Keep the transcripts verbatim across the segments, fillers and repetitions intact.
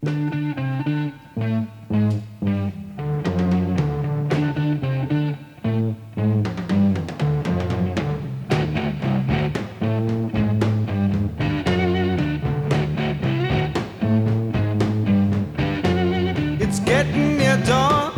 It's getting near dawn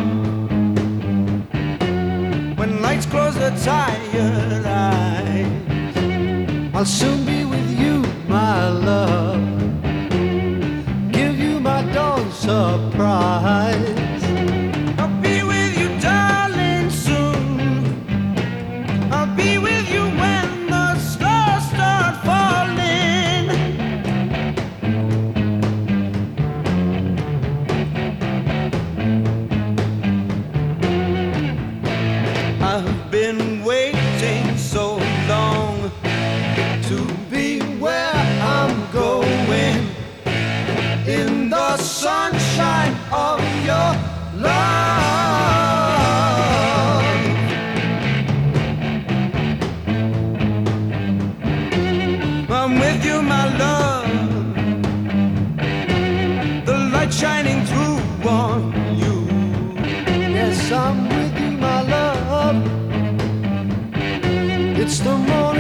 when lights close the tired eyes. I'll soon be with you, my love. Give you my dawn surprise. I'll be with you, darling, soon. I'll be with you when the stars start falling. I've been waiting so long to be where I'm going, in the sunshine of your love. I'm with you, my love, the light shining through on you. Yes, I'm with you, my love. It's the morning.